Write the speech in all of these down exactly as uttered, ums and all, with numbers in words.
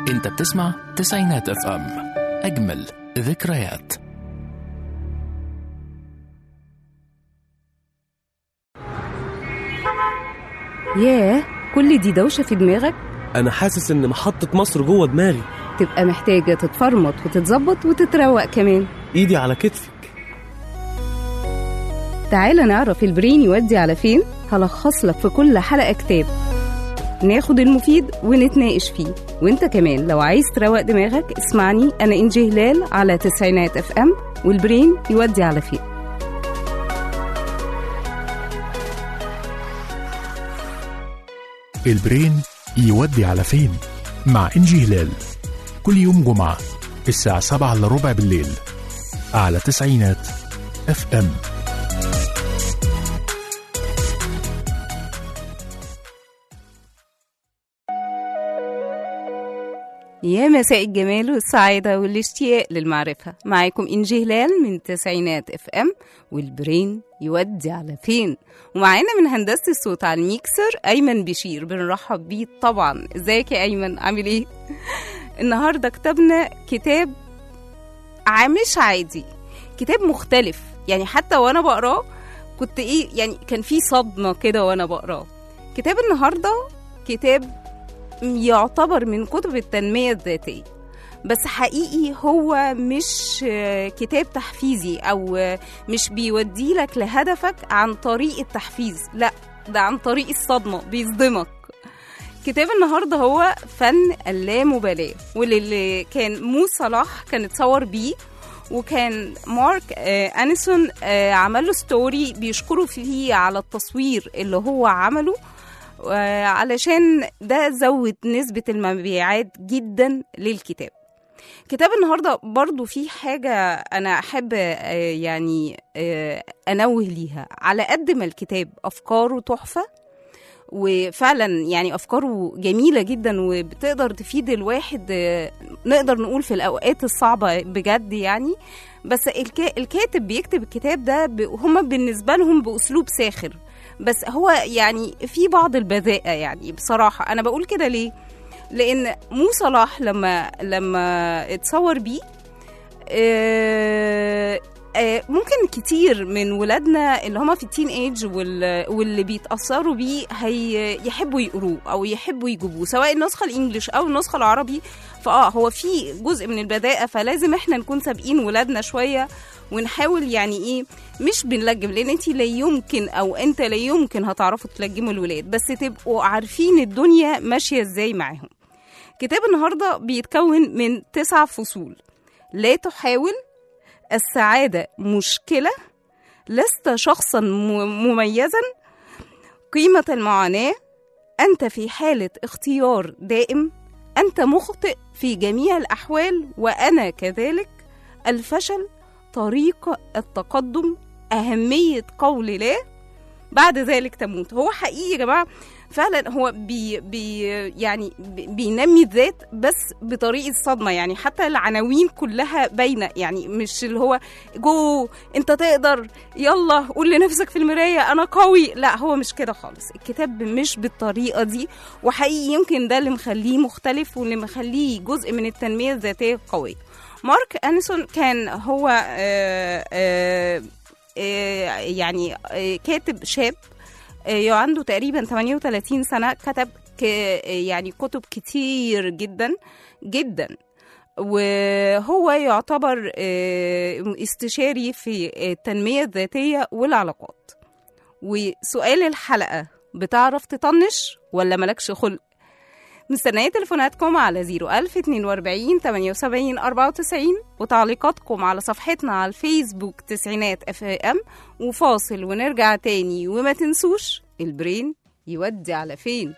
انت بتسمع تسعينات اف ام، اجمل ذكريات. ياه، كل دي دوشة في دماغك؟ أنا حاسس إن محطة مصر جوه دماغي. تبقى محتاجة تتفرمط وتتظبط وتتروق كمان. إيدي على كتفك. تعالى نعرف البرين يودي على فين. هلخص لك في كل حلقة كتاب، ناخد المفيد ونتناقش فيه. وانت كمان لو عايز تروق دماغك اسمعني، أنا إنجي هلال على تسعينات اف ام، والبرين يودي على فين. البرين يودي على فين مع إنجي هلال، كل يوم جمعة الساعة سبعة إلا ربع بالليل على تسعينات اف ام. يا مساء الجمال والسعادة والاشتياق للمعرفة، معاكم إنجي هلال من تسعينات اف ام، والبرين يودي على فين. ومعانا من هندسة الصوت على الميكسر أيمن بشير، بنرحب بيه طبعا. ازيك يا أيمن، عامل ايه؟ النهاردة كتبنا كتاب مش عادي، كتاب مختلف. يعني حتى وانا بقراه كنت ايه، يعني كان في صدمة كده وانا بقراه. كتاب النهاردة كتاب يعتبر من كتب التنمية الذاتية، بس حقيقي هو مش كتاب تحفيزي أو مش بيودي لك لهدفك عن طريق التحفيز، لا ده عن طريق الصدمة، بيصدمك. كتاب النهاردة هو فن اللامبالاة، واللي كان مو صلاح كان اتصور بيه، وكان مارك أنيسون عمله ستوري بيشكره فيه على التصوير اللي هو عمله، علشان ده زود نسبة المبيعات جدا للكتاب. كتاب النهاردة برضو فيه حاجة أنا أحب يعني أنوه ليها. على قد ما الكتاب أفكاره تحفة، وفعلا يعني أفكاره جميلة جدا وبتقدر تفيد الواحد، نقدر نقول في الأوقات الصعبة بجد يعني، بس الكاتب بيكتب الكتاب ده هم بالنسبة لهم بأسلوب ساخر، بس هو يعني في بعض البذاءة. يعني بصراحة أنا بقول كده ليه؟ لأن مو صلاح لما لما اتصور بيه آه آه ممكن كتير من ولادنا اللي هما في التين ايج واللي بيتأثروا بيه هيحبوا يقروه أو يحبوا يجيبوه، سواء النسخة الإنجليش أو النسخة العربي. فآه هو في جزء من البذاءة، فلازم احنا نكون سابقين ولادنا شوية ونحاول يعني ايه، مش بنلجم، لان انت لا يمكن او انت لا يمكن هتعرفوا تلجموا الولاد، بس تبقوا عارفين الدنيا ماشية ازاي معاهم. كتاب النهاردة بيتكون من تسع فصول. لا تحاول، السعادة مشكلة، لست شخصا مميزا، قيمة المعاناة، أنت في حالة اختيار دائم، أنت مخطئ في جميع الأحوال وأنا كذلك، الفشل، طريق التقدم، أهمية قول لا، بعد ذلك تموت. هو حقيقي يا جماعة فعلا هو بي بي يعني بي بينمي الذات بس بطريقة صدمة. يعني حتى العناوين كلها باينة، يعني مش اللي هو جو انت تقدر يلا قول لنفسك في المراية أنا قوي، لا هو مش كده خالص. الكتاب مش بالطريقة دي، وحقيقي يمكن ده اللي مخليه مختلف واللي مخليه جزء من التنمية الذاتية القوية. مارك أنيسون كان هو آآ آآ آآ يعني آآ كاتب شاب عنده تقريبا ثمانية وثلاثين سنة، كتب يعني كتب كتير جدا جدا، وهو يعتبر استشاري في التنمية الذاتية والعلاقات. وسؤال الحلقة، بتعرف تطنش ولا ملكش خلق؟ مستنية تليفوناتكم على زيرو ألف اتنين واربعين تمانية وسبعين أربعة وتسعين، وتعليقاتكم على صفحتنا على الفيسبوك تسعينات اف ام. وفاصل ونرجع تاني، وما تنسوش البرين يودي على فين.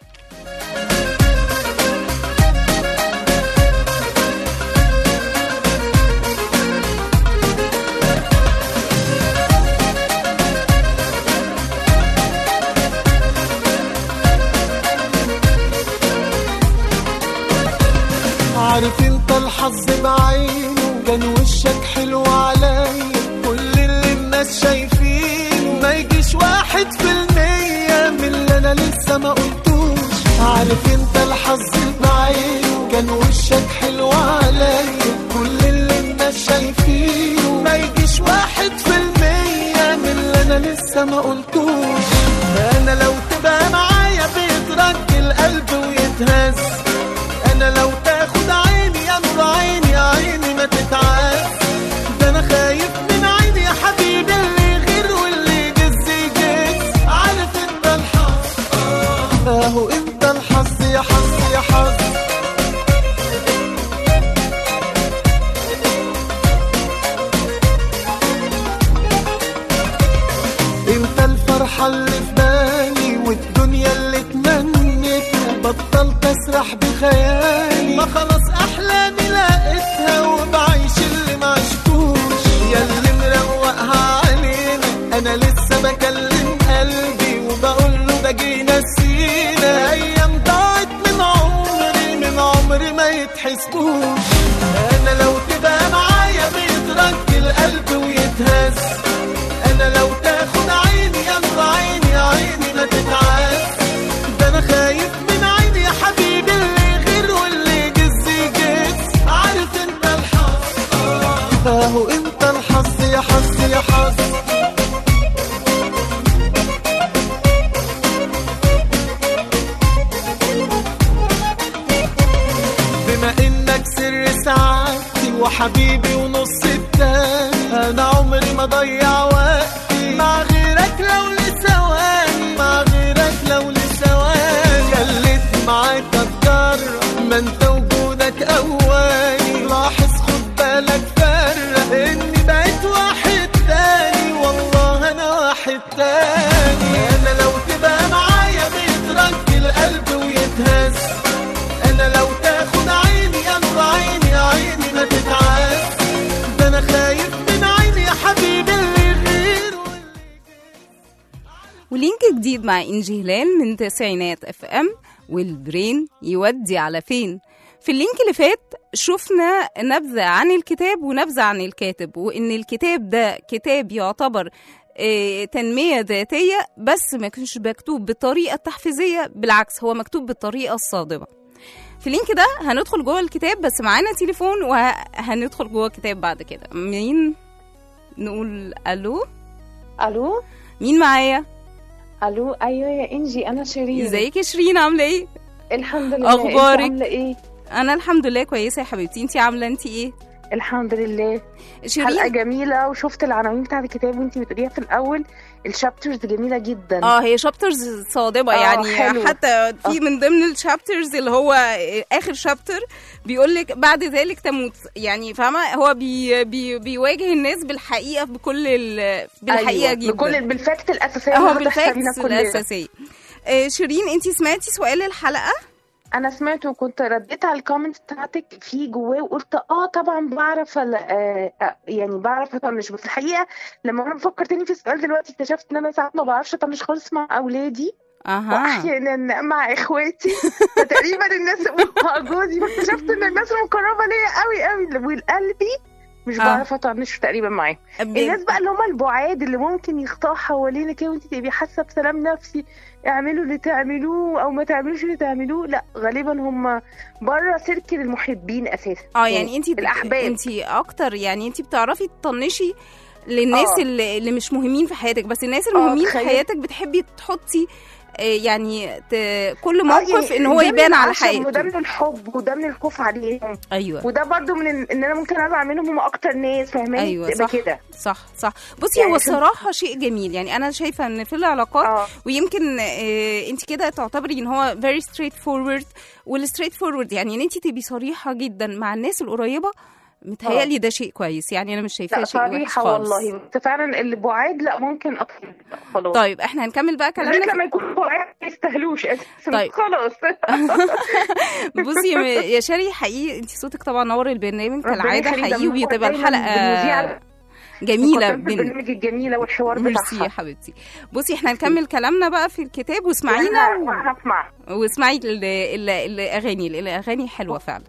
عارف انت الحظ بعينه، كان وشك حلو عليا، كل اللي الناس شايفينه ما يجيش واحد في المية من اللي انا لسه ما قلتوش. عارف انت الحظ بعينه، كان وشك حلو عليا كل اللي الناس شايفينه ما يجيش واحد في المية من اللي انا لسه ما قلتوش. انا لو تبقى معايا بيترك القلب ويتهز، انا لو تاخد عيني يا نور عيني عيني ما تتعز، ده انا خايف من عيني يا حبيبي اللي غير واللي يجز يجز. عارف انت الحظ اهو انت الحظ يا حظ يا حظ. انت الفرحة اللي في بالي والدنيا اللي تمنيتها، بطلت اسرح بخيالي ما خلاص احلامي لقيتها وبعيش اللي ما عشتوش. يا اللي مروقها علينا انا لسه بكلم قلبي وبقول له ده جينا نسينا ايام ضاعت من عمري من عمري ما يتحسبوش. انا لو تبقى معايا بيترك القلب ويتهز، انا لو تاخد عيني يا نور عيني عيني ما تتعز، ده انا خايف من عيني يا حبيبي اللي غير واللي يجز يجز. عارف انت الحظ اهو انت الحظ يا حظ يا حظ. بما انك سر سعادتي وحبيبي ونص التاني، انا عمري ما ضيع وقتي مع غيرك لو لثواني مع غيرك لو لثواني. خليت معاك اتجرب ما انت وجودك اواني، لاحظ خد بالك فرق اني بقيت واحد تاني والله انا واحد تاني. انا لو تبقى معايا بيترك القلب ويتهز، انا لو تاخد عيني يا نور عيني عيني ما تتعز، ده انا خايف من عيني يا حبيبي اللي غير. ولينك جديد مع إنجي هلال من تسعينات اف ام، والبرين يودي على فين. في اللينك اللي فات شفنا نبذة عن الكتاب ونبذة عن الكاتب، وإن الكتاب ده كتاب يعتبر اه تنمية ذاتية بس ما كانش مكتوب بالطريقة التحفيزية، بالعكس هو مكتوب بالطريقة الصادمة. في اللينك ده هندخل جوه الكتاب بس معانا تليفون وهندخل جوه الكتاب بعد كده. مين نقول الو؟ الو مين معايا؟ الو ايوه يا انجي انا شيرين. ازيك يا شيرين عامله ايه؟ الحمد لله. اخبارك؟ عامله ايه؟ انا الحمد لله كويسه يا حبيبتي. انتي عامله انتي ايه؟ الحمد لله. شيرين حلقه جميله وشفت العناوين بتاعت الكتاب وانتي بتقوليها في الاول، الشابترز جميله جدا. اه هي شابترز صادمه يعني حلو. حتى في آه. من ضمن الشابترز اللي هو اخر شابتر بيقول لك بعد ذلك تموت، يعني فاهمه هو بي بي بيواجه الناس بالحقيقه بكل بالحقيقه أيوة. جدا بكل بالفاكت الاساسيه هو اللي هتحصل بينا بالفاكتس كلنا. الاساسيه. آه شيرين انتي سمعتي سؤال الحلقه؟ انا سمعت وكنت رديت على الكومنت بتاعتك في جواه وقلت اه طبعا بعرف آه آه يعني بعرف اطنش، بس الحقيقه لما انا بفكر تاني في السؤال دلوقتي اكتشفت ان انا ساعات ما بعرفش اطنش خالص مع اولادي اها واحيانا مع اخواتي فتقريبا الناس مع جوزي، فاكتشفت ان الناس المقربه ليا قوي قوي والقلبي مش آه. بعرف اطنش تقريبا معاهم. ب- الناس بقى اللي هم البعاد اللي ممكن يخطئوا حوالينك كده وانت تبقي حاسه بسلام نفسي، اعملوا اللي تعملوه او ما تعملوش اللي تعملوه، لا غالبا هم بره سيركل المحبين اساسا. اه يعني انتي الاحباب انتي اكتر يعني انتي بتعرفي تطنشي للناس آه. اللي, اللي مش مهمين في حياتك، بس الناس المهمين في تخيل. حياتك بتحبي تحطي آه، يعني ت- كل آه، موقف يعني ان هو ده من يبان على العشم وده حقيقته. من الحب وده من الخوف عليهم، ايوه وده برضو من ال- ان انا ممكن ازعل منهم هم اكتر ناس فاهماني. ايوه تبقى صح كده. صح صح. بصي يعني هو شوف- الصراحه شيء جميل، يعني انا شايفه ان في العلاقات اه ويمكن آه انت كده تعتبري ان هو very straight forward، والستريت فورورد يعني ان انت تبقي صريحه جدا مع الناس القريبه، متهيألي ده شيء كويس، يعني انا مش شايفاه لا شيء وحش صريحه خالص. والله، بس فعلا اللي بعاد لا ممكن اطلب خلاص. طيب احنا هنكمل بقى بالذات كلامنا. لما يكونوا بعاد ما يستاهلوش اساسا. طيب. خلاص. بصي يا يا شاري حقيقي انت صوتك طبعا نور البرنامج ربنا كالعاده يخليك، حقيقي، ده منور وبتبقى دايماً الحلقه بالمذيعة جميله بين بين البرنامج الجميله والحوار ميرسي يا بتاعها. حبيبتي. بصي احنا هنكمل كلامنا بقى في الكتاب واسمعينا و... وانا هسمع. واسمعي ال- ال- الاغاني الاغاني حلوه فعلا.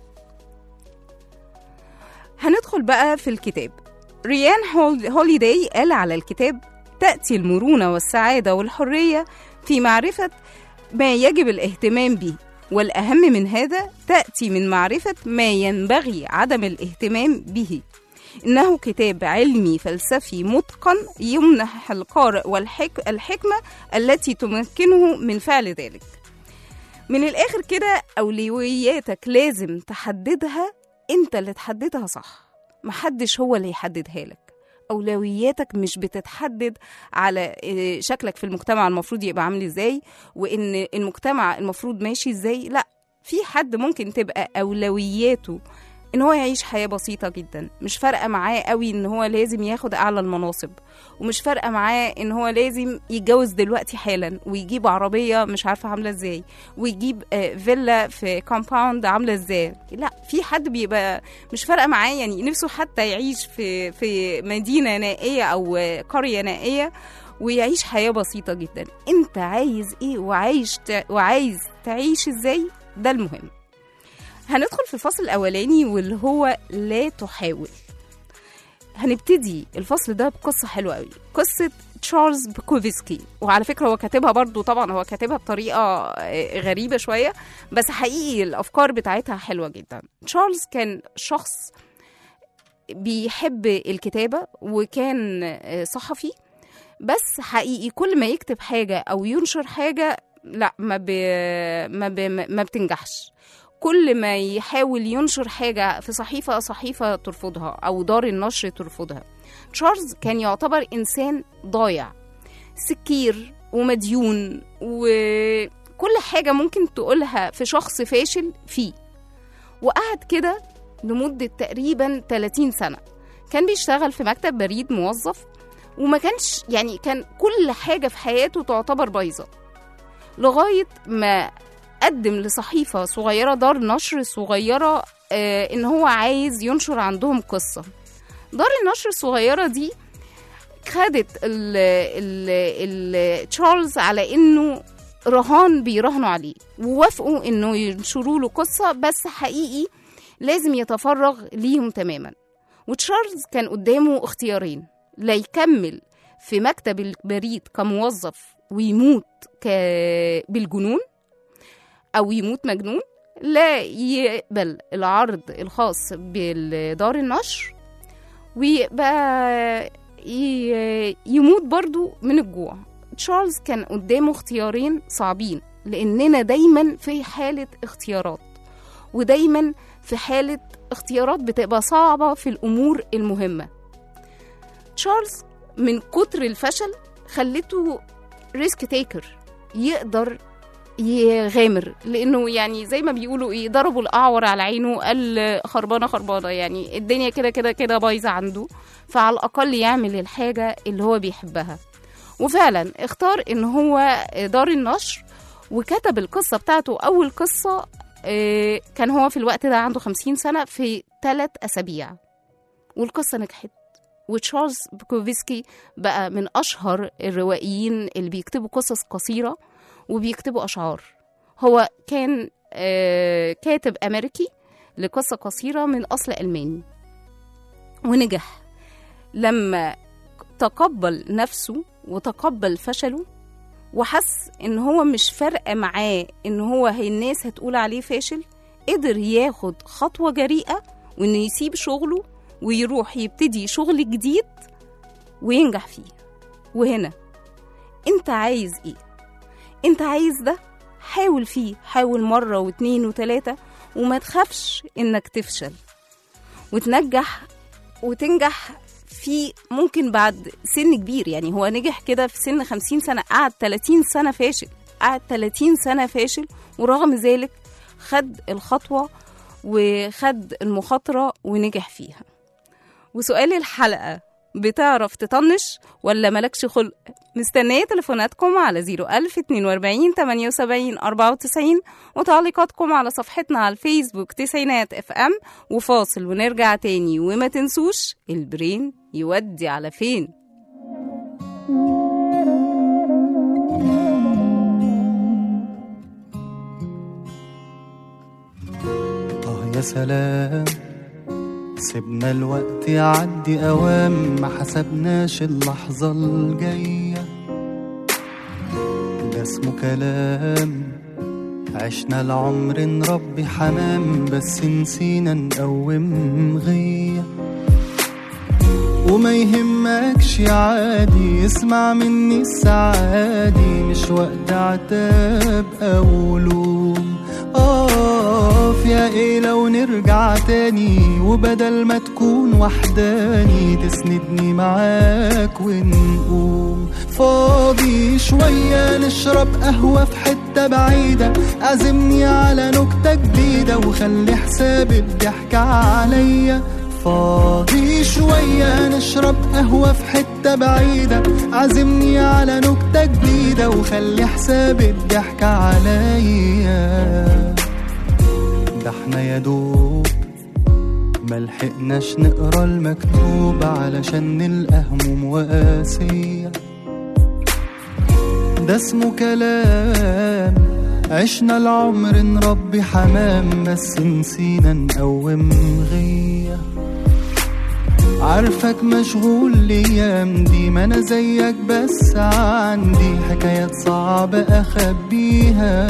هندخل بقى في الكتاب. ريان هول- هوليداي قال على الكتاب: تأتي المرونة والسعادة والحرية في معرفة ما يجب الاهتمام به والأهم من هذا تأتي من معرفة ما ينبغي عدم الاهتمام به. إنه كتاب علمي فلسفي متقن يمنح القارئ والحكمة التي تمكنه من فعل ذلك. من الآخر كده، أولوياتك لازم تحددها، أنت اللي تحددها صح، محدش هو اللي يحددها لك. أولوياتك مش بتتحدد على شكلك في المجتمع المفروض يبقى عامل إزاي، وإن المجتمع المفروض ماشي إزاي. لأ، في حد ممكن تبقى أولوياته إن هو يعيش حياة بسيطة جدا، مش فارقة معاه قوي إن هو لازم ياخد أعلى المناصب، ومش فارقة معاه إن هو لازم يتجوز دلوقتي حالا ويجيب عربية مش عارفة عاملة إزاي، ويجيب فيلا في كومباوند عاملة إزاي. لا، في حد بيبقى مش فارقة معاه، يعني نفسه حتى يعيش في في مدينة نائية أو قرية نائية ويعيش حياة بسيطة جدا. أنت عايز إيه وعايش وعايز تعيش إزاي؟ ده المهم. هندخل في الفصل الأولاني واللي هو لا تحاول. هنبتدي الفصل ده بقصة حلوة قوي، قصة تشارلز بوكوفسكي. وعلى فكرة هو كاتبها برضو، طبعا هو كاتبها بطريقة غريبة شوية، بس حقيقي الأفكار بتاعتها حلوة جدا. تشارلز كان شخص بيحب الكتابة وكان صحفي، بس حقيقي كل ما يكتب حاجة أو ينشر حاجة لا ما, ب... ما, ب... ما بتنجحش. كل ما يحاول ينشر حاجة في صحيفة صحيفة ترفضها أو دار النشر ترفضها. تشارلز كان يعتبر إنسان ضايع، سكير ومديون، وكل حاجة ممكن تقولها في شخص فاشل فيه. وقعد كده لمدة تقريبا ثلاثين سنة، كان بيشتغل في مكتب بريد موظف، وما كانش يعني كان كل حاجة في حياته تعتبر بايظة، لغاية ما قدم لصحيفة صغيرة، دار نشر صغيرة، آه إن هو عايز ينشر عندهم قصة. دار النشر الصغيرة دي خدت ال ال ال تشارلز على إنه رهان بيراهنوا عليه، ووافقوا إنه ينشروا له قصة، بس حقيقي لازم يتفرغ ليهم تماما. وتشارلز كان قدامه اختيارين: لا يكمل في مكتب البريد كموظف ويموت بالجنون، أو يموت مجنون، لا يقبل العرض الخاص بالدار النشر ويبقى يموت برضو من الجوع. تشارلز كان قدامه اختيارين صعبين، لأننا دايما في حالة اختيارات، ودايما في حالة اختيارات بتبقى صعبة في الأمور المهمة. تشارلز من كتر الفشل خلته ريسك تيكر، يقدر يغامر، لانه يعني زي ما بيقولوا ايه، ضربوا الاعور على عينه، قال خربانه خربانه، يعني الدنيا كده كده كده بايظه عنده، فعلى الاقل يعمل الحاجه اللي هو بيحبها. وفعلا اختار ان هو دار النشر، وكتب القصه بتاعته. اول قصه كان هو في الوقت ده عنده خمسين سنه في ثلاث اسابيع، والقصه نجحت. وتشارلز بوكوفسكي بقى من اشهر الروائيين اللي بيكتبوا قصص قصيره وبيكتبوا أشعار. هو كان آه كاتب أمريكي لقصة قصيرة من أصل ألماني، ونجح لما تقبل نفسه وتقبل فشله، وحس إن هو مش فارقة معاه إن هو هي الناس هتقول عليه فاشل. قدر ياخد خطوة جريئة وإنه يسيب شغله ويروح يبتدي شغل جديد وينجح فيه. وهنا أنت عايز إيه؟ انت عايز ده؟ حاول فيه، حاول مرة واتنين وتلاتة، وما تخافش انك تفشل وتنجح وتنجح فيه. ممكن بعد سن كبير، يعني هو نجح كده في سن خمسين سنة، قعد تلاتين سنة فاشل، قعد تلاتين سنة فاشل، ورغم ذلك خد الخطوة وخد المخاطرة ونجح فيها. وسؤال الحلقة: بتعرف تطنش ولا ملكش خلق؟ مستنية تليفوناتكم على زيرو ألف اتنين واربعين تمانية وسبعين أربعة وتسعين، وتعليقاتكم على صفحتنا على الفيسبوك تسعينات اف ام. وفاصل ونرجع تاني، وما تنسوش البرين يودي على فين. آه يا سلام، سيبنا الوقت يعدي أوام، ما حسبناش اللحظة الجاية. ده اسمه كلام عشنا العمر نربي حمام بس نسينا نقوم غية. وما يهمكش عادي اسمع مني السعادي، مش وقت عتاب أو لوم. آه يا ايه لو نرجع تاني وبدل ما تكون وحداني تسندني معاك ونقوم. فاضي شوية نشرب قهوة في حتة بعيدة، عزمني على نكتة جديدة وخلي حساب الضحكة عليا. فاضي شوية نشرب قهوة في حتة بعيدة، عزمني على نكتة جديدة وخلي حساب الضحكة عليا. ده احنا يا دوب ملحقناش نقرا المكتوب علشان نلقى هموم وقاسية. ده اسمه كلام، عشنا العمر نربي حمام بس نسينا نقوم غية. عارفك مشغول الايام دي، ما انا زيك بس عندي حكايات صعبة اخبيها.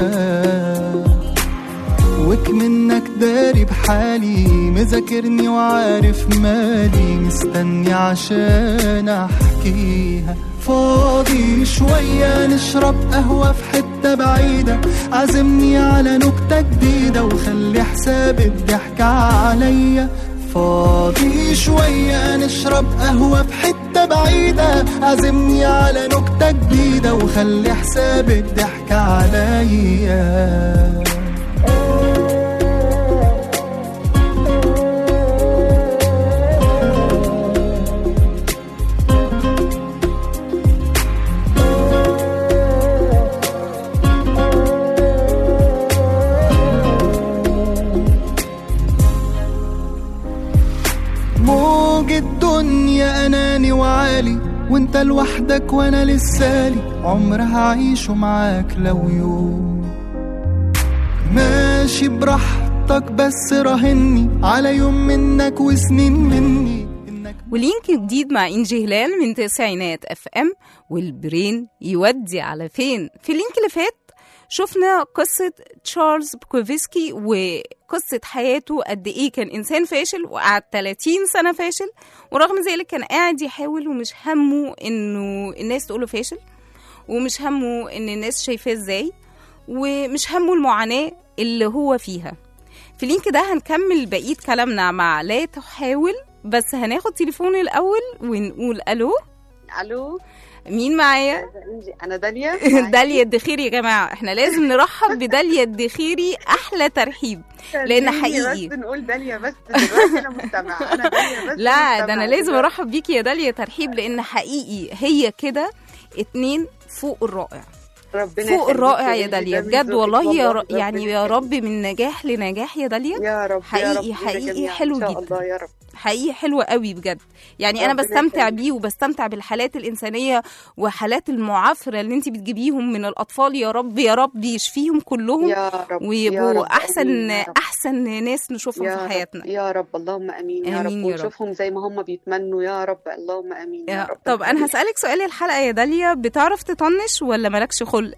وك منك داري بحالي، مذاكرني وعارف مالي، مستني عشان احكيها. فاضي شوية نشرب قهوة في حتة بعيدة، عزمني على نكتة جديدة وخلي حساب الضحكة عليا. فاضي شوية نشرب قهوة في حتة بعيدة، عزمني على نكتة جديدة وخلي حساب الضحكة عليا. الدنيا أناني وعالي وانت لوحدك وانا لسالي، عمر هعيشه معاك لو يوم. ماشي براحتك بس راهني على يوم منك وسنين مني. ولينك جديد مع إنجي هلال من تسعينات اف ام، والبرين يودي على فين. في اللينك اللي فات شفنا قصة تشارلز بوكوفسكي وقصة حياته قد إيه كان إنسان فاشل وقعد ثلاثين سنة فاشل، ورغم ذلك كان قاعد يحاول ومش همه إنه الناس تقوله فاشل، ومش همه إن الناس شايفاه إزاي، ومش همه المعاناة اللي هو فيها. في اللينك ده هنكمل بقية كلامنا مع لا تحاول، بس هناخد تليفون الأول ونقول ألو. ألو، مين معايا؟ أنا داليا. داليا الدخيري يا جماعة، احنا لازم نرحب بداليا الدخيري، أحلى ترحيب، لأن حقيقي بس نقول داليا بس دلوقتي أنا مستمعة. أنا داليا بس لا ده أنا لازم أرحب بيكي يا داليا ترحيب، لأن حقيقي هي كده اتنين فوق الرائع، فوق الرائع يا داليا بجد والله. يا ر... يعني يا رب من نجاح لنجاح يا داليا. يا رب حقيقي يا رب حقيقي حلو جدا. الله يا رب. حقيقي حلوة قوي بجد. يعني أنا بستمتع بيه وبستمتع بالحالات الإنسانية وحالات المعافرة اللي انتي بتجيبيهم من الأطفال. يا رب يا رب يشفيهم كلهم يا رب، ويبقوا يا رب أحسن يا رب. أحسن ناس نشوفهم في حياتنا يا رب. اللهم أمين يا رب، ونشوفهم زي ما هم بيتمنوا يا رب. اللهم أمين يا, يا رب. طب أنا هسألك سؤال الحلقة يا داليا، بتعرف تطنش ولا مالكش خلق؟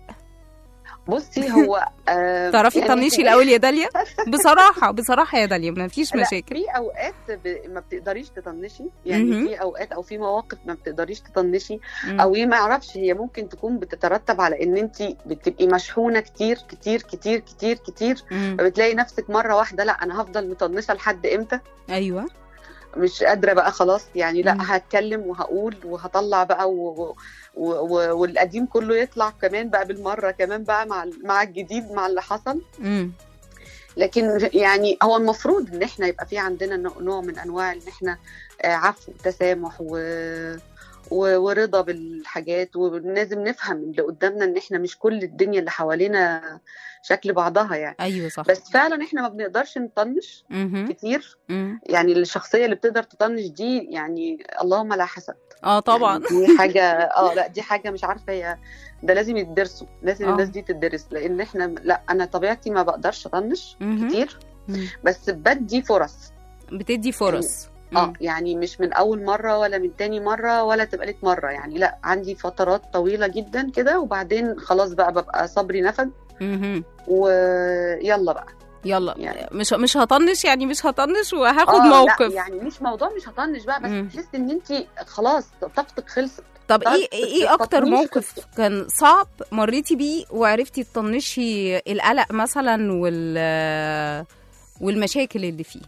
بصي هو آه تعرفي يعني تطنشي الاول يا داليا؟ بصراحه بصراحه يا داليا ما فيش مشاكل. في اوقات ب... ما بتقدريش تطنشي، يعني م-م. في اوقات او في مواقف ما بتقدريش تطنشي، م- او ما اعرفش، هي ممكن تكون بتترتب على ان انت بتبقي مشحونه كتير كتير كتير كتير كتير م- فبتلاقي نفسك مره واحده لا انا هفضل مطنشه لحد امتى؟ ايوه مش قادره بقى خلاص يعني، لا م- هتكلم وهقول وهطلع بقى و... و... و... والقديم كله يطلع كمان بقى بالمره كمان بقى مع مع الجديد مع اللي حصل. م- لكن يعني هو المفروض ان احنا يبقى في عندنا نوع من انواع ان احنا عفو وتسامح و... و... ورضا بالحاجات، ولازم نفهم اللي قدامنا ان احنا مش كل الدنيا اللي حوالينا شكل بعضها يعني. ايوه صح. بس فعلا احنا ما بنقدرش نطنش م- كتير م- يعني الشخصيه اللي بتقدر تطنش دي يعني اللهم لا حسد. اه طبعا يعني دي حاجه اه لا دي حاجه مش عارفه، هي ده لازم يتدرسوا، لازم أوه. الناس دي تدرس، لان احنا لا انا طبيعتي ما بقدرش اطنش م- كتير م- بس بدي فرص، بتدي فرص يعني اه يعني مش من اول مره ولا من تاني مره ولا تبقى مرة، يعني لا عندي فترات طويله جدا كده وبعدين خلاص بقى ببقى صبري نفد مهم. ويلا بقى يلا يعني. مش مش هطنش يعني مش هطنش وهاخد آه موقف. لا يعني مش موضوع مش هطنش بقى، بس مم. تحس ان انت خلاص طاقتك خلصت. طب ايه طاقتك ايه اكتر التطنيش موقف خلصت. كان صعب مريتي بيه وعرفتي تطنشي القلق مثلا وال والمشاكل اللي فيه؟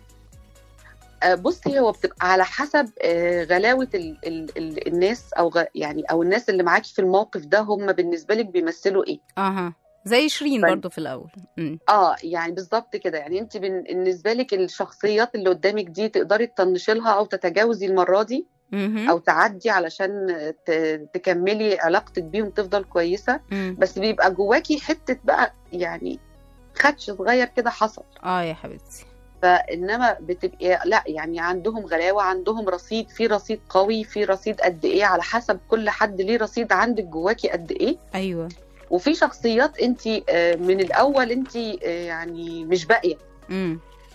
آه، بصي هو بتبقى على حسب آه، غلاوة ال ال ال الناس او غ يعني او الناس اللي معاكي في الموقف ده هم بالنسبة لك بيمثلوا ايه. اها زي شيرين طيب. برضو في الاول. مم. اه يعني بالظبط كده، يعني انت بالنسبة لك الشخصيات اللي قدامك دي تقدري تطنشي لها او تتجاوزي المرة دي مهم. او تعدي علشان ت- تكملي علاقتك بيهم تفضل كويسة. مم. بس بيبقى جواكي حتة بقى يعني خدش صغير كده حصل. اه يا حبيبتي. فانما بتبقى لا يعني عندهم غلاوه، عندهم رصيد، في رصيد قوي، في رصيد قد ايه، على حسب كل حد ليه رصيد عندك جواكي قد ايه. ايوه. وفي شخصيات انت من الاول انت يعني مش باقيه، امم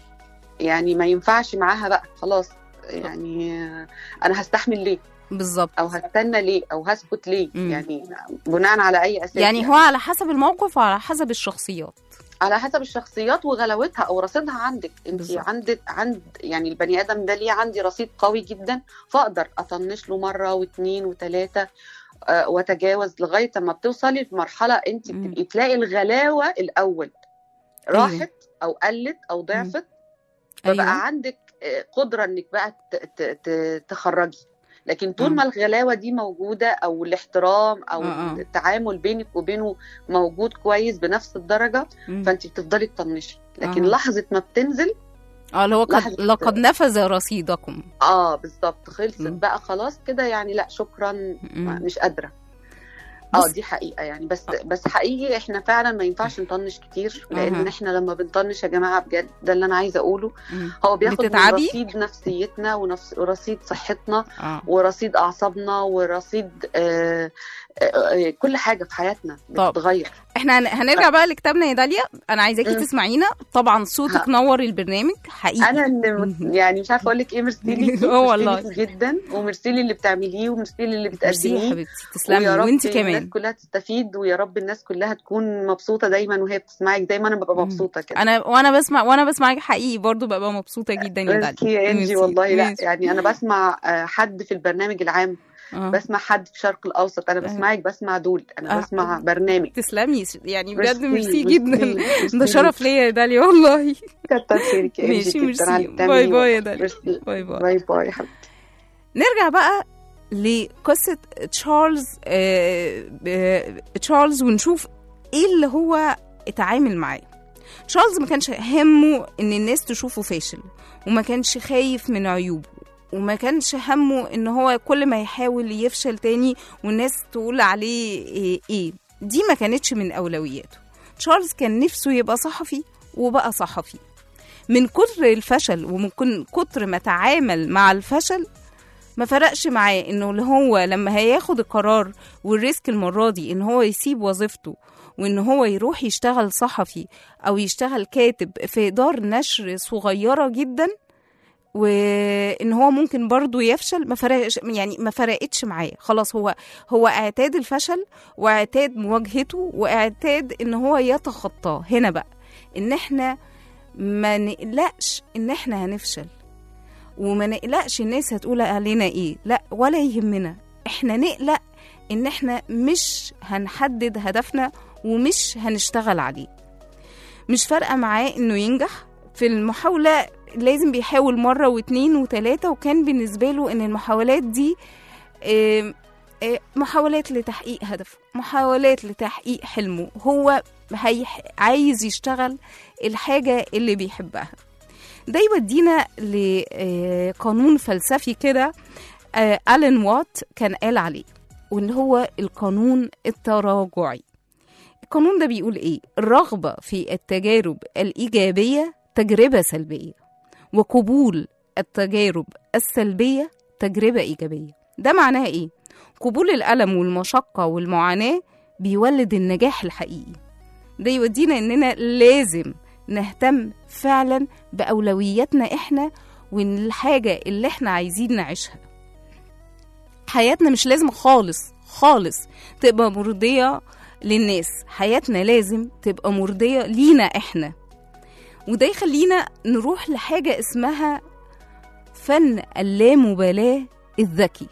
يعني ما ينفعش معاها بقى خلاص، يعني انا هستحمل ليه بالظبط. او هستنى ليه او هسكت ليه. مم. يعني بناء على اي اساس؟ يعني هو على حسب الموقف وعلى حسب الشخصيات. على حسب الشخصيات وغلاوتها او رصيدها عندك انت. بالظبط. عندك عند يعني البني ادم ده ليه عندي رصيد قوي جدا، فاقدر اطنش له مره واثنين وثلاثه آه واتجاوز لغايه ما بتوصلي في مرحله انت مم. بتبقي تلاقي الغلاوه الاول أيوة. راحت او قلت او ضعفت، فبقى أيوة. عندك آه، قدره انك بقى ت- ت- ت- تخرجي. لكن طول آه. ما الغلاوه دي موجوده او الاحترام او آه، آه. التعامل بينك وبينه موجود كويس بنفس الدرجه، مم. فانت بتفضلي تطنشي. لكن أها. لحظه ما بتنزل اه اللي هو قد لحظة- لقد نفذ رصيدكم. اه بالظبط خلصت مم. بقى خلاص كده، يعني لا شكرا مم. مش قادره. بس- اه دي حقيقه يعني. بس بس حقيقي احنا فعلا ما ينفعش نطنش كتير، لان أها. احنا لما بنطنش يا جماعه بجد ده اللي انا عايزه اقوله، مم. هو بياخد من بتتعبي؟ رصيد نفسيتنا ونفس ورصيد صحتنا اه ورصيد اعصابنا ورصيد آه آه آه كل حاجه في حياتنا طب. بتتغير. احنا هن- هنرجع بقى لكتابنا يا داليا. انا عايزاكي مم. تسمعينا طبعا، صوتك ها. نور البرنامج حقيقي. انا اللي يعني مش عارفه اقول لك ايه. ميرسي ليكي اه والله. ميرسي ليكي جدا، وميرسي لي اللي بتعمليه وميرسي لي اللي ميرسي يا بتقدميه. حبيبتي، تسلمي. ويا رب وانت الناس كمان. كلها تستفيد، ويا رب الناس كلها تكون مبسوطه دايما وهي بتسمعك. دايما انا ببقى مم. مبسوطه كده. انا وانا بسمع وانا بسمعك حقيقي برضو ببقى مبسوطه جدا يا داليا. ميرسي يا انجي ميرسي. والله. لا ميرسي. يعني انا بسمع آه، حد في البرنامج العام، آه. بسمع حد في الشرق الاوسط، انا بسمعك بسمع دول، انا آه. بسمع برنامج. تسلمي يعني بجد. ميرسي، ميرسي ميرسي، جدا. ميرسي ده شرف ليا يا داليا والله. كتر خيرك يا انجي ماشي، جدا ميرسي. على اللي بتعمليه باي باي يا والله. داليا. ميرسي. باي باي. باي باي يا حبيبتي. نرجع بقى لقصة تشارلز. آه آه تشارلز ونشوف ايه اللي هو اتعامل معاه. تشارلز ما كانش همه ان الناس تشوفه فاشل، وما كانش خايف من عيوبه، وما كانش همه ان هو كل ما يحاول يفشل تاني والناس تقول عليه ايه, إيه. دي ما كانتش من اولوياته. تشارلز كان نفسه يبقى صحفي وبقى صحفي. من كتر الفشل ومن كتر ما تعامل مع الفشل ما فرقش معاه انه اللي هو لما هياخد القرار والريسك المرة دي ان هو يسيب وظيفته وان هو يروح يشتغل صحفي او يشتغل كاتب في دار نشر صغيرة جدا، وان هو ممكن برضو يفشل، ما فرقش يعني ما فرقتش معاه. خلاص هو هو اعتاد الفشل واعتاد مواجهته واعتاد ان هو يتخطاه. هنا بقى ان احنا ما نقلقش ان احنا هنفشل، وما نقلقش الناس هتقول علينا ايه، لا ولا يهمنا. احنا نقلق ان احنا مش هنحدد هدفنا ومش هنشتغل عليه. مش فارقة معاه انه ينجح في المحاولة، لازم بيحاول مرة واتنين وتلاتة. وكان بالنسبة له ان المحاولات دي اه اه محاولات لتحقيق هدفه، محاولات لتحقيق حلمه. هو عايز يشتغل الحاجة اللي بيحبها. ده يودينا لقانون فلسفي كده ألين وات كان قال عليه، واللي هو القانون التراجعي. القانون ده بيقول ايه؟ الرغبة في التجارب الإيجابية تجربة سلبية، وقبول التجارب السلبية تجربة إيجابية. ده معناها ايه؟ قبول الألم والمشقة والمعاناة بيولد النجاح الحقيقي. ده يودينا اننا لازم نهتم فعلا بأولوياتنا احنا وان الحاجة اللي احنا عايزين نعيشها. حياتنا مش لازم خالص خالص تبقى مرضية للناس، حياتنا لازم تبقى مرضية لينا احنا. وده يخلينا نروح لحاجة اسمها فن اللامبالاة الذكي.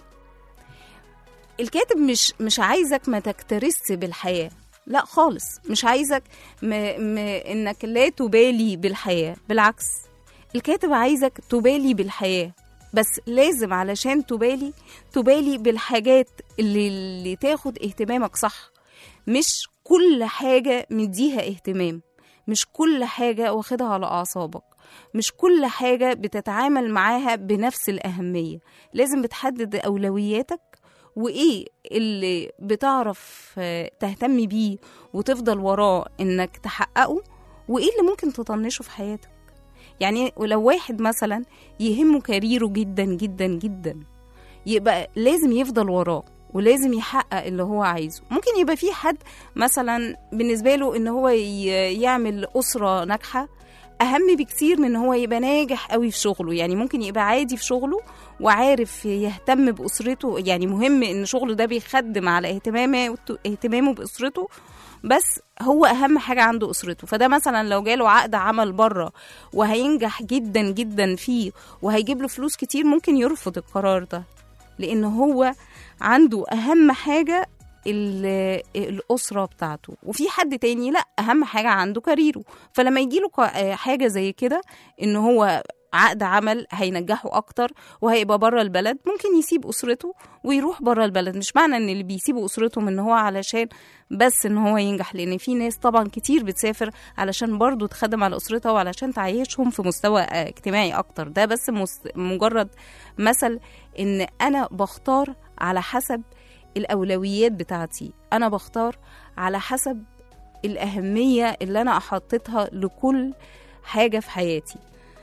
الكاتب مش مش عايزك ما تكترث بالحياة، لا خالص، مش عايزك م... م... انك لا تبالي بالحياة، بالعكس الكاتب عايزك تبالي بالحياة، بس لازم علشان تبالي تبالي بالحاجات اللي, اللي تاخد اهتمامك صح. مش كل حاجة مديها اهتمام، مش كل حاجة واخدها على أعصابك، مش كل حاجة بتتعامل معاها بنفس الأهمية. لازم بتحدد أولوياتك، وإيه اللي بتعرف تهتم بيه وتفضل وراه إنك تحققه، وإيه اللي ممكن تطنشه في حياتك. يعني ولو واحد مثلا يهمه كاريره جدا جدا جدا، يبقى لازم يفضل وراه ولازم يحقق اللي هو عايزه. ممكن يبقى في حد مثلا بالنسبة له إن هو يعمل أسرة ناجحة أهم بكتير من إن هو يبقى ناجح قوي في شغله. يعني ممكن يبقى عادي في شغله وعارف يهتم بأسرته، يعني مهم إن شغله ده بيخدم على اهتمامه اهتمامه بأسرته، بس هو أهم حاجة عنده أسرته. فده مثلا لو جاله عقد عمل بره وهينجح جدا جدا فيه وهيجيب له فلوس كتير، ممكن يرفض القرار ده، لأن هو عنده أهم حاجة الأسرة بتاعته. وفي حد تاني لأ، أهم حاجة عنده كاريره، فلما يجيله حاجة زي كده إن هو عقد عمل هينجحه أكتر وهيبقى بره البلد، ممكن يسيب أسرته ويروح بره البلد. مش معنى إن اللي بيسيبوا أسرتهم إن هو علشان بس إن هو ينجح، لأن في ناس طبعا كتير بتسافر علشان برضو تخدم على أسرتها وعلشان تعيشهم في مستوى اجتماعي أكتر. ده بس مجرد مثل إن أنا بختار على حسب الأولويات بتاعتي، أنا بختار على حسب الأهمية اللي أنا أحطتها لكل حاجة في حياتي.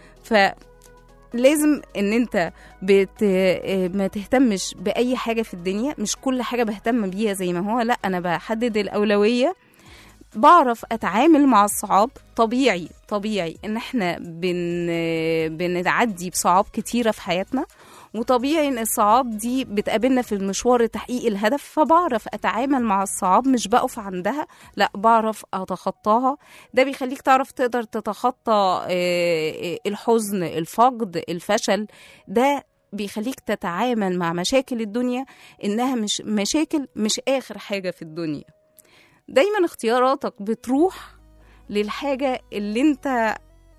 فلازم ان انت بت... ما تهتمش بأي حاجة في الدنيا. مش كل حاجة بهتم بيها زي ما هو، لا، أنا بحدد الأولوية، بعرف أتعامل مع الصعاب. طبيعي طبيعي ان احنا بن... بنتعدي بصعاب كتيرة في حياتنا، وطبيعي ان الصعاب دي بتقابلنا في المشوار تحقيق الهدف، فبعرف اتعامل مع الصعاب، مش بقف عندها، لا بعرف اتخطاها. ده بيخليك تعرف تقدر تتخطى الحزن، الفقد، الفشل. ده بيخليك تتعامل مع مشاكل الدنيا انها مش مشاكل، مش اخر حاجة في الدنيا. دايما اختياراتك بتروح للحاجة اللي انت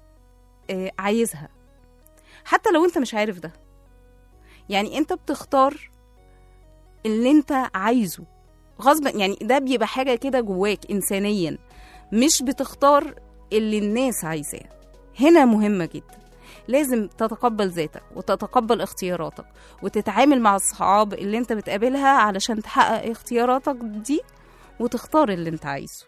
عايزها، حتى لو انت مش عارف ده. يعني انت بتختار اللي انت عايزه غصب، يعني ده بيبقى حاجة كده جواك إنسانيا، مش بتختار اللي الناس عايزاه. هنا مهمة جدا، لازم تتقبل ذاتك وتتقبل اختياراتك وتتعامل مع الصعاب اللي انت بتقابلها علشان تحقق اختياراتك دي وتختار اللي انت عايزه.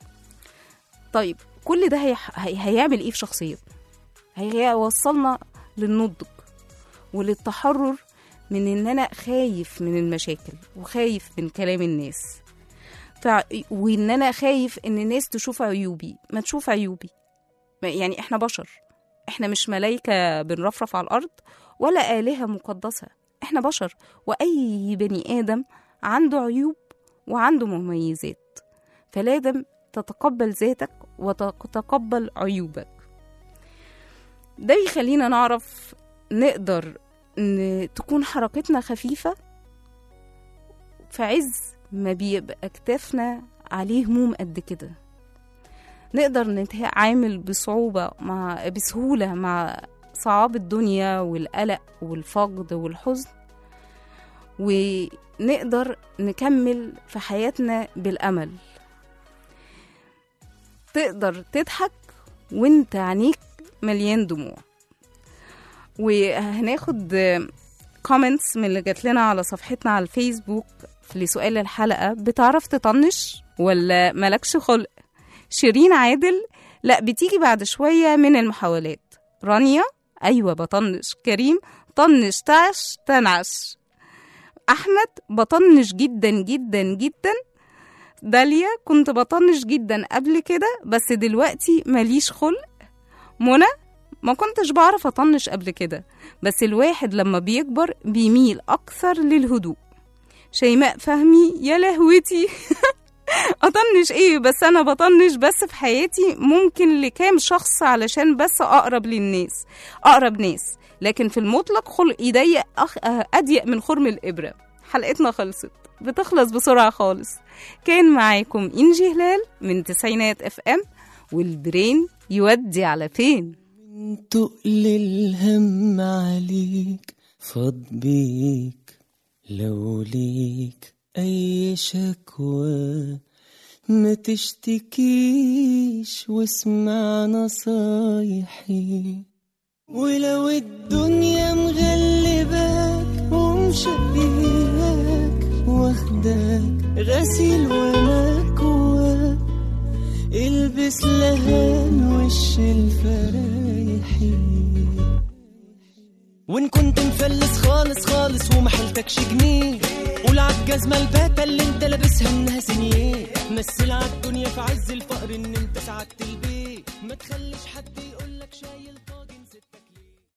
طيب كل ده هي... هيعمل ايه في شخصيتنا؟ هيوصلنا للنضج وللتحرر من ان انا خايف من المشاكل وخايف من كلام الناس، ف... وان انا خايف ان الناس تشوف عيوبي. ما تشوف عيوبي، يعني احنا بشر، احنا مش ملايكة بنرفرف على الارض ولا آلهة مقدسة، احنا بشر، واي بني ادم عنده عيوب وعنده مميزات، فلازم تتقبل ذاتك وتتقبل عيوبك. ده يخلينا نعرف نقدر ان تكون حركتنا خفيفة في عز ما بيبقى اكتافنا عليه هموم قد كده. نقدر نتعامل بصعوبة مع بسهولة مع صعاب الدنيا والقلق والفقد والحزن، ونقدر نكمل في حياتنا بالأمل. تقدر تضحك وانت عينيك مليان دموع. وهناخد كومنتس من اللي جات لنا على صفحتنا على الفيسبوك لسؤال الحلقة: بتعرف تطنش ولا ملكش خلق؟ شيرين عادل: لا، بتيجي بعد شوية من المحاولات. رانيا: أيوة بطنش. كريم: طنش تعش تنعش. أحمد: بطنش جدا جدا جدا. داليا: كنت بطنش جدا قبل كده بس دلوقتي ماليش خلق. منى: ما كنتش بعرف أطنش قبل كده بس الواحد لما بيكبر بيميل أكثر للهدوء. شيماء فهمي: يا لهوتي اطنش ايه؟ بس انا بطنش بس في حياتي ممكن لكام شخص علشان بس اقرب للناس، اقرب ناس، لكن في المطلق خلقي ضيق أخ... اضيق من خرم الابره. حلقتنا خلصت، بتخلص بسرعه خالص. كان معاكم إنجي هلال من تسعينات اف ام، والبرين يودي على فين. من تقل الهم عليك فاض بيك، لو ليك أي شكوى ما تشتكيش واسمع نصايحي. ولو الدنيا مغلباك ومشقياك واخداك غسيل ومكواك، البس لهان وش الفرايحي. وان كنت مفلس خالص خالص ومحلتكش جنيه، قول عالجزمة الباتة اللي انت لابسها انها سنيه. مثل عالدنيا في عز الفقر ان انت سعدت البيت، ما تخليش حد يقول